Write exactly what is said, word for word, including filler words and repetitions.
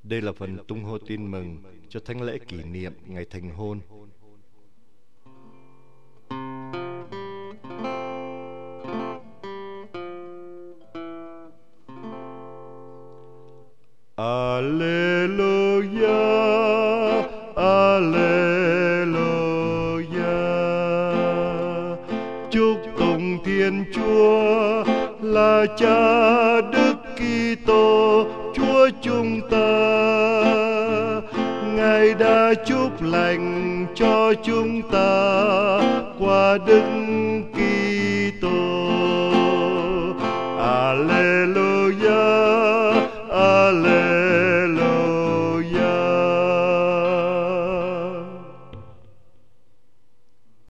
Đây là phần tung hô tin mừng cho thánh lễ kỷ niệm ngày thành hôn. Alleluia, Alleluia. Chúc tụng Thiên Chúa là Cha Đức Kitô, Chúa chúng ta. Ngài đã chúc lành cho chúng ta qua Đức Kitô.